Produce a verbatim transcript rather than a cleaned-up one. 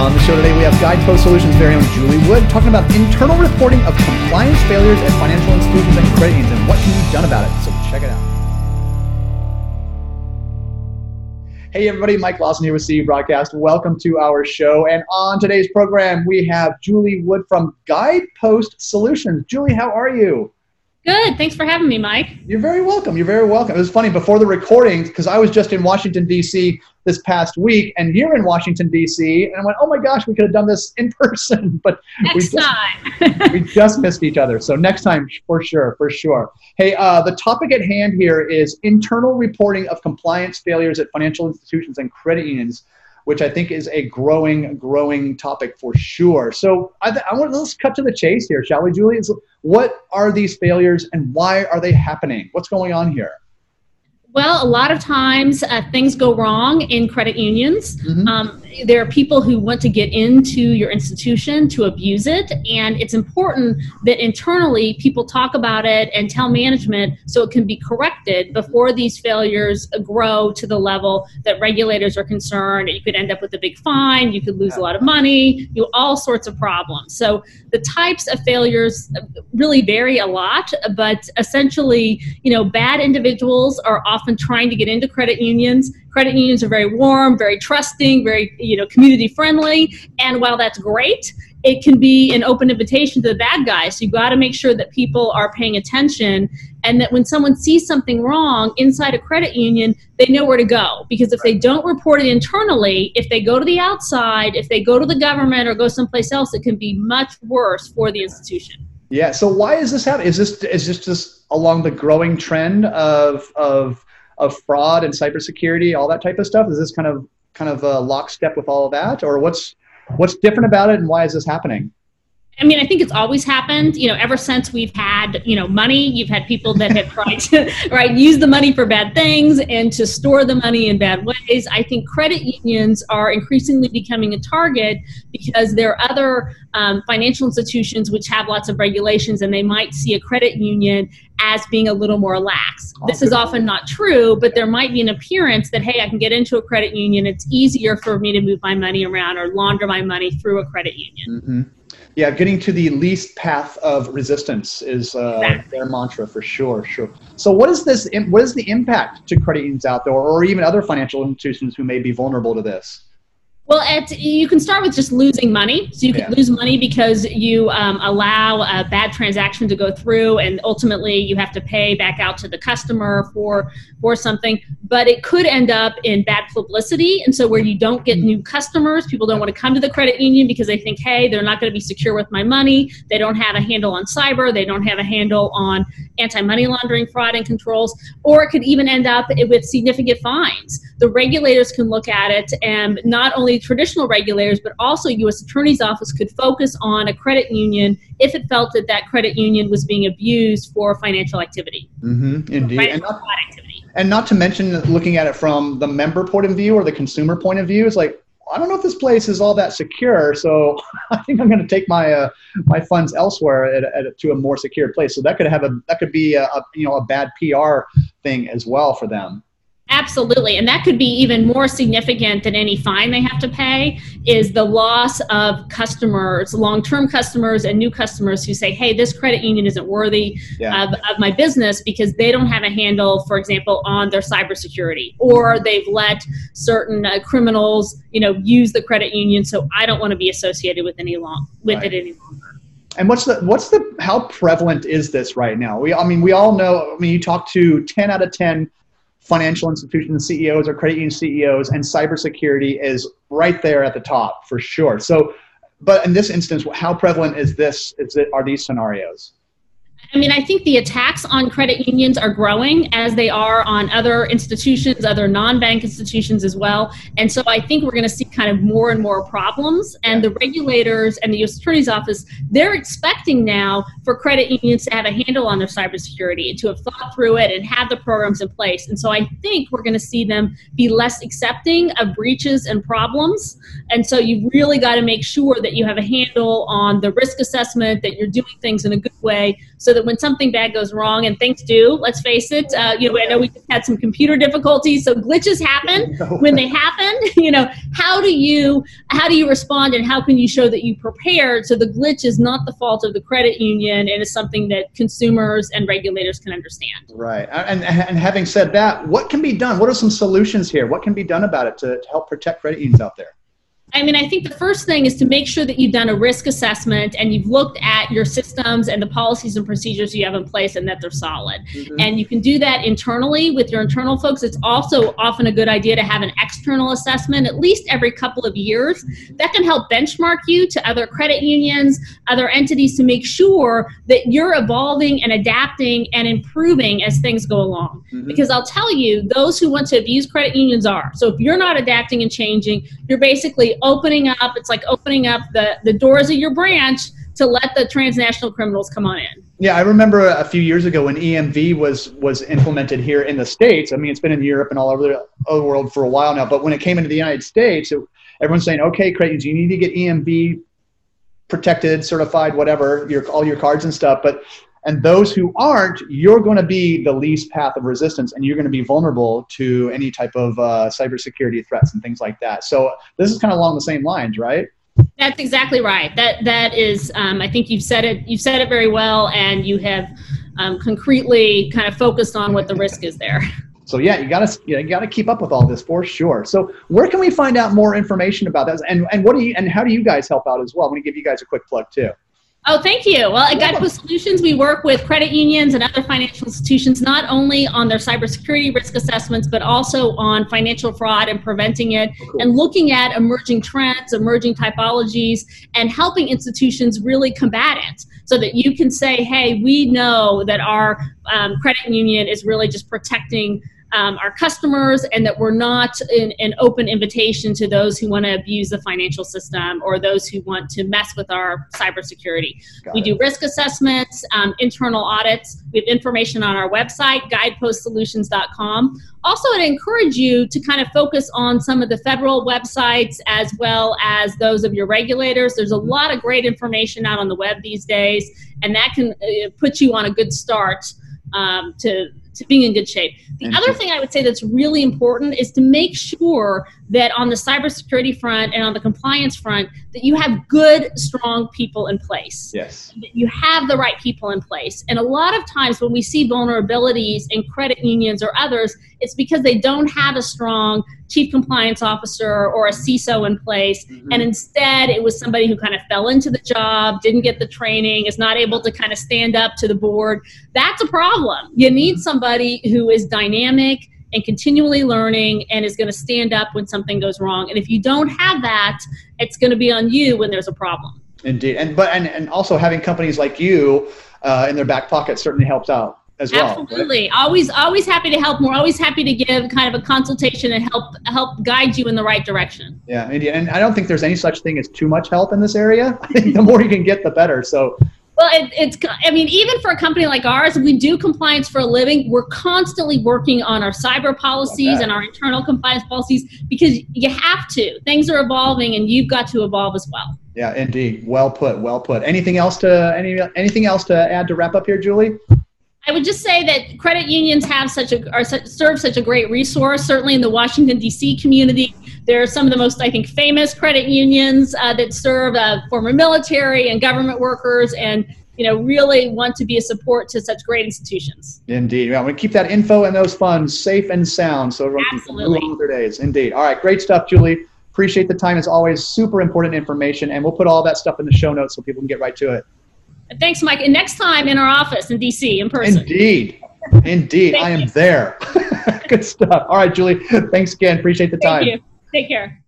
On the show today, we have Guidepost Solutions' very own Julie Wood talking about internal reporting of compliance failures at financial institutions and credit unions and what can be done about it. So check it out. Hey everybody, Mike Lawson here with C U Broadcast. Welcome to our show. And on today's program, we have Julie Wood from Guidepost Solutions. Julie, how are you? Good. Thanks for having me, Mike. You're very welcome. You're very welcome. It was funny before the recording because I was just in Washington, D C this past week, and you're in Washington, D C, and I went, oh my gosh, we could have done this in person, but next we just, time. we just missed each other. So next time, for sure, for sure. Hey, uh, the topic at hand here is internal reporting of compliance failures at financial institutions and credit unions, which I think is a growing, growing topic for sure. So I, th- I want let's cut to the chase here, shall we, Julie? What are these failures and why are they happening? What's going on here? Well, a lot of times uh, things go wrong in credit unions. Mm-hmm. Um, there are people who want to get into your institution to abuse it, and it's important that internally people talk about it and tell management so it can be corrected before these failures grow to the level that regulators are concerned. You could end up with a big fine, you could lose a lot of money, you know, all sorts of problems. So the types of failures really vary a lot, but essentially, you know, bad individuals are often trying to get into credit unions. Credit unions are very warm, very trusting, very, you know, community friendly. And while that's great, it can be an open invitation to the bad guys. So you've got to make sure that people are paying attention and that when someone sees something wrong inside a credit union, they know where to go. Because if they don't report it internally, if they go to the outside, if they go to the government or go someplace else, it can be much worse for the institution. Yeah. So why is this happening? Is this is this just along the growing trend of of of fraud and cybersecurity, all that type of stuff? Is this kind of kind of a lockstep with all of that, or what's what's different about it, and why is this happening? I mean, I think it's always happened, you know, ever since we've had, you know, money. You've had people that have tried to, right, use the money for bad things and to store the money in bad ways. I think credit unions are increasingly becoming a target because there are other um, financial institutions which have lots of regulations, and they might see a credit union as being a little more lax. Oh, this is often not true, but there might be an appearance that, hey, I can get into a credit union. It's easier for me to move my money around or launder my money through a credit union. Mm-hmm. Yeah, getting to the least path of resistance is uh, exactly. their mantra for sure. Sure. So, what is this? What is the impact to credit unions out there, or even other financial institutions who may be vulnerable to this? Well, at, you can start with just losing money. So you can yeah. lose money because you um, allow a bad transaction to go through, and ultimately you have to pay back out to the customer for for something. But it could end up in bad publicity, and so where you don't get new customers, people don't want to come to the credit union because they think, hey, they're not going to be secure with my money. They don't have a handle on cyber. They don't have a handle on anti-money laundering, fraud, and controls. Or it could even end up with significant fines. The regulators can look at it, and not only traditional regulators, but also U S Attorney's Office could focus on a credit union if it felt that that credit union was being abused for financial activity. Mm-hmm, indeed. Right? And not, activity. and not to mention looking at it from the member point of view or the consumer point of view, it's like, I don't know if this place is all that secure, so I think I'm going to take my uh, my funds elsewhere at, at, to a more secure place. So that could have a that could be a, a you know a bad P R thing as well for them. Absolutely. And that could be even more significant than any fine they have to pay is the loss of customers, long-term customers and new customers who say, hey, this credit union isn't worthy yeah. of, of my business because they don't have a handle, for example, on their cybersecurity, or they've let certain uh, criminals, you know, use the credit union. So I don't want to be associated with any long with right. it any longer. And what's the what's the how prevalent is this right now? We I mean, we all know, I mean, you talk to ten out of ten financial institution C E Os or credit union C E Os, and cybersecurity is right there at the top for sure. So, but in this instance, how prevalent is this? Is it, are these scenarios? I mean, I think the attacks on credit unions are growing as they are on other institutions, other non-bank institutions as well. And so I think we're going to see kind of more and more problems. And the regulators and the U S Attorney's Office, they're expecting now for credit unions to have a handle on their cybersecurity and to have thought through it and have the programs in place. And so I think we're going to see them be less accepting of breaches and problems. And so you've really got to make sure that you have a handle on the risk assessment, that you're doing things in a good way so that when something bad goes wrong, and things do, let's face it, uh, you know, I know we just had some computer difficulties, so glitches happen. When they happen, you know, how do you how do you respond, and how can you show that you prepared so the glitch is not the fault of the credit union and is something that consumers and regulators can understand? Right. And, and having said that, what can be done? What are some solutions here? What can be done about it to, to help protect credit unions out there? I mean, I think the first thing is to make sure that you've done a risk assessment and you've looked at your systems and the policies and procedures you have in place and that they're solid. Mm-hmm. And you can do that internally with your internal folks. It's also often a good idea to have an external assessment at least every couple of years. That can help benchmark you to other credit unions, other entities, to make sure that you're evolving and adapting and improving as things go along. Mm-hmm. Because I'll tell you, those who want to abuse credit unions are. So if you're not adapting and changing, you're basically opening up, it's like opening up the, the doors of your branch to let the transnational criminals come on in. Yeah, I remember a few years ago when E M V was was implemented here in the States. I mean, it's been in Europe and all over the, over the world for a while now, but when it came into the United States, it, everyone's saying, okay, credit unions, you need to get E M V protected, certified, whatever, your all your cards and stuff, but and those who aren't, you're going to be the least path of resistance, and you're going to be vulnerable to any type of uh, cybersecurity threats and things like that. So this is kind of along the same lines, right? That's exactly right. That that is, um, I think you've said it. You've said it very well, and you have um, concretely kind of focused on what the risk is there. So yeah, you gotta you gotta keep up with all this for sure. So where can we find out more information about this, and and what do you and how do you guys help out as well? I'm going to give you guys a quick plug too. Oh, thank you. Well, at Guidepost Solutions, we work with credit unions and other financial institutions, not only on their cybersecurity risk assessments, but also on financial fraud and preventing it, cool. and looking at emerging trends, emerging typologies, and helping institutions really combat it so that you can say, hey, we know that our um, credit union is really just protecting Um, our customers, and that we're not in an open invitation to those who want to abuse the financial system or those who want to mess with our cybersecurity. Got we it. do risk assessments, um, internal audits. We have information on our website, guidepost solutions dot com. Also, I'd encourage you to kind of focus on some of the federal websites as well as those of your regulators. There's a lot of great information out on the web these days, and that can uh, put you on a good start um, to to being in good shape. The other thing I would say that's really important is to make sure that on the cybersecurity front and on the compliance front, that you have good, strong people in place. Yes. That you have the right people in place. And a lot of times when we see vulnerabilities in credit unions or others, it's because they don't have a strong chief compliance officer or a C I S O in place. Mm-hmm. And instead, it was somebody who kind of fell into the job, didn't get the training, is not able to kind of stand up to the board. That's a problem. You need somebody who is dynamic and continually learning and is going to stand up when something goes wrong. And if you don't have that, it's going to be on you when there's a problem. Indeed. And but and, and also having companies like you uh, in their back pocket certainly helps out as well. Absolutely. Right? Always always happy to help. We're always happy to give kind of a consultation and help help guide you in the right direction. Yeah, indeed. And I don't think there's any such thing as too much help in this area. I think the more you can get, the better. So Well, it, it's, I mean, even for a company like ours, we do compliance for a living. We're constantly working on our cyber policies and our internal compliance policies because you have to. Things are evolving and you've got to evolve as well. Yeah, indeed. Well put, well put. Anything else to any anything else to add to wrap up here, Julie? I would just say that credit unions have such a are serve such a great resource. Certainly in the Washington, D C community, there are some of the most, I think, famous credit unions uh, that serve uh, former military and government workers, and you know really want to be a support to such great institutions. Indeed, yeah, we keep that info and those funds safe and sound, so everyone Absolutely. can move on with their days. Indeed. All right, great stuff, Julie. Appreciate the time as always. Super important information, and we'll put all that stuff in the show notes so people can get right to it. Thanks, Mike. And next time in our office in D C in person. Indeed. Indeed. I am there. Good stuff. All right, Julie. Thanks again. Appreciate the time. Thank you. Take care.